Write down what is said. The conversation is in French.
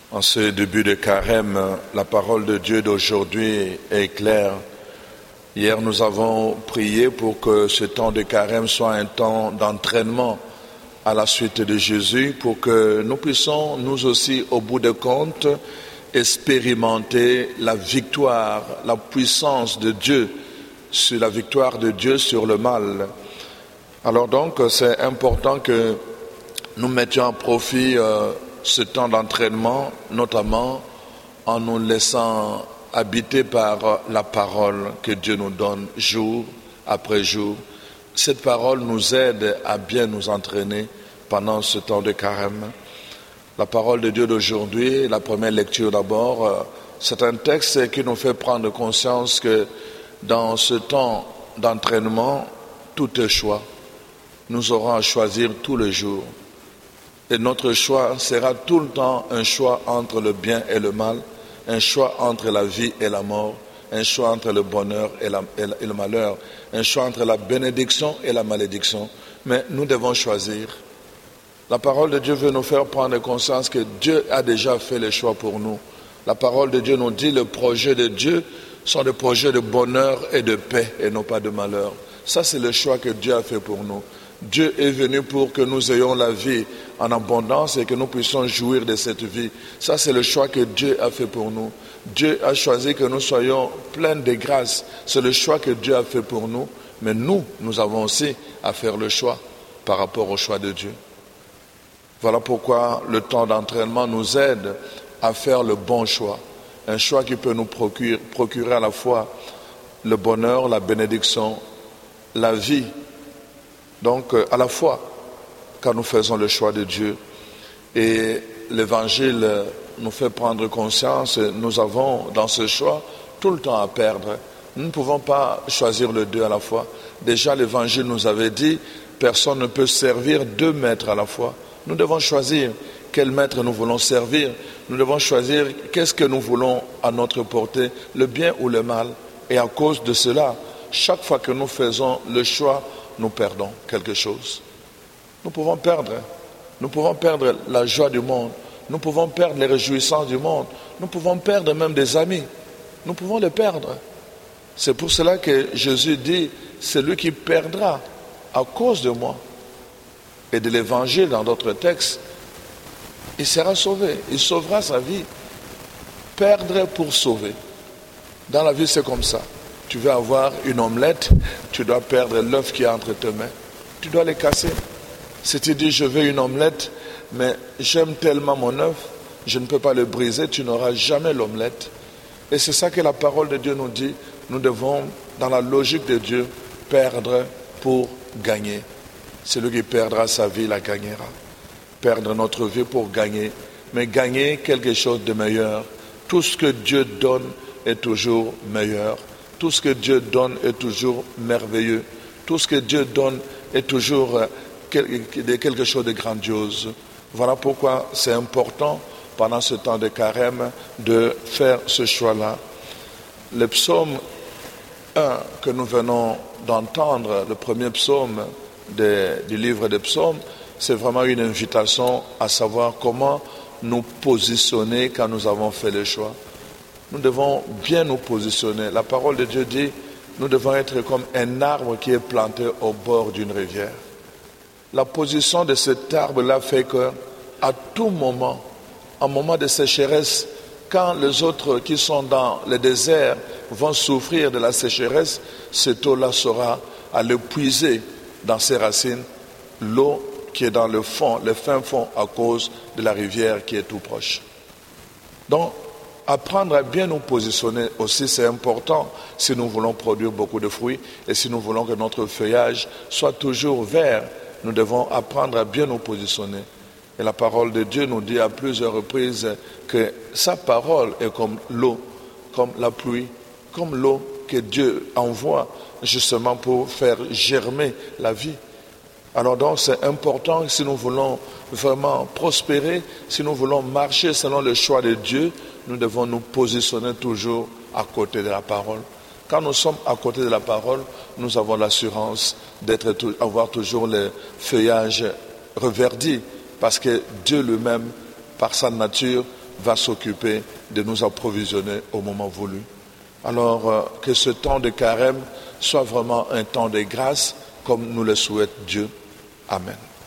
En ce début de carême, la parole de Dieu d'aujourd'hui est claire. Hier, nous avons prié pour que ce temps de carême soit un temps d'entraînement à la suite de Jésus, pour que nous puissions, nous aussi, au bout de compte, expérimenter la victoire, la puissance de Dieu, sur la victoire de Dieu sur le mal. Alors donc, c'est important que nous mettions à profit ce temps d'entraînement, notamment en nous laissant habiter par la parole que Dieu nous donne jour après jour. Cette parole nous aide à bien nous entraîner pendant ce temps de carême. La parole de Dieu d'aujourd'hui, la première lecture d'abord, c'est un texte qui nous fait prendre conscience que dans ce temps d'entraînement, tout est choix. Nous aurons à choisir tous les jours. Et notre choix sera tout le temps un choix entre le bien et le mal, un choix entre la vie et la mort, un choix entre le bonheur et le malheur, un choix entre la bénédiction et la malédiction. Mais nous devons choisir. La parole de Dieu veut nous faire prendre conscience que Dieu a déjà fait les choix pour nous. La parole de Dieu nous dit que le projet de Dieu sont des projets de bonheur et de paix et non pas de malheur. Ça, c'est le choix que Dieu a fait pour nous. Dieu est venu pour que nous ayons la vie en abondance et que nous puissions jouir de cette vie. Ça, c'est le choix que Dieu a fait pour nous. Dieu a choisi que nous soyons pleins de grâce. C'est le choix que Dieu a fait pour nous. Mais nous avons aussi à faire le choix par rapport au choix de Dieu. Voilà pourquoi le temps d'entraînement nous aide à faire le bon choix. Un choix qui peut nous procurer à la fois le bonheur, la bénédiction, la vie. Donc, à la fois, quand nous faisons le choix de Dieu, et l'Évangile nous fait prendre conscience, nous avons dans ce choix tout le temps à perdre. Nous ne pouvons pas choisir les deux à la fois. Déjà, l'Évangile nous avait dit, personne ne peut servir deux maîtres à la fois. Nous devons choisir quel maître nous voulons servir. Nous devons choisir qu'est-ce que nous voulons à notre portée, le bien ou le mal. Et à cause de cela, chaque fois que nous faisons le choix, nous perdons quelque chose. Nous pouvons perdre la joie du monde. Nous pouvons perdre les réjouissances du monde. Nous pouvons perdre même des amis. Nous pouvons les perdre. C'est pour cela que Jésus dit, celui qui perdra à cause de moi et de l'évangile dans d'autres textes, il sera sauvé. Il sauvera sa vie. Perdre pour sauver. Dans la vie, c'est comme ça. Tu veux avoir une omelette, tu dois perdre l'œuf qui est entre tes mains. Tu dois les casser. Si tu dis, je veux une omelette, mais j'aime tellement mon œuf, je ne peux pas le briser, tu n'auras jamais l'omelette. Et c'est ça que la parole de Dieu nous dit. Nous devons, dans la logique de Dieu, perdre pour gagner. Celui qui perdra sa vie la gagnera. Perdre notre vie pour gagner, mais gagner quelque chose de meilleur. Tout ce que Dieu donne est toujours meilleur. Tout ce que Dieu donne est toujours merveilleux. Tout ce que Dieu donne est toujours quelque chose de grandiose. Voilà pourquoi c'est important, pendant ce temps de carême, de faire ce choix-là. Le psaume 1 que nous venons d'entendre, le premier psaume du livre des psaumes, c'est vraiment une invitation à savoir comment nous positionner quand nous avons fait le choix. Nous devons bien nous positionner. La parole de Dieu dit, nous devons être comme un arbre qui est planté au bord d'une rivière. La position de cet arbre-là fait que, à tout moment, en moment de sécheresse, quand les autres qui sont dans le désert vont souffrir de la sécheresse, cette eau-là saura aller puiser dans ses racines l'eau qui est dans le fond, le fin fond, à cause de la rivière qui est tout proche. Donc, apprendre à bien nous positionner aussi, c'est important si nous voulons produire beaucoup de fruits et si nous voulons que notre feuillage soit toujours vert. Nous devons apprendre à bien nous positionner. Et la parole de Dieu nous dit à plusieurs reprises que sa parole est comme l'eau, comme la pluie, comme l'eau que Dieu envoie justement pour faire germer la vie. Alors donc c'est important, si nous voulons vraiment prospérer, si nous voulons marcher selon le choix de Dieu, nous devons nous positionner toujours à côté de la parole. Quand nous sommes à côté de la parole, nous avons l'assurance d'avoir toujours le feuillage reverdi, parce que Dieu lui-même, par sa nature, va s'occuper de nous approvisionner au moment voulu. Alors que ce temps de carême soit vraiment un temps de grâce comme nous le souhaite Dieu. Amen.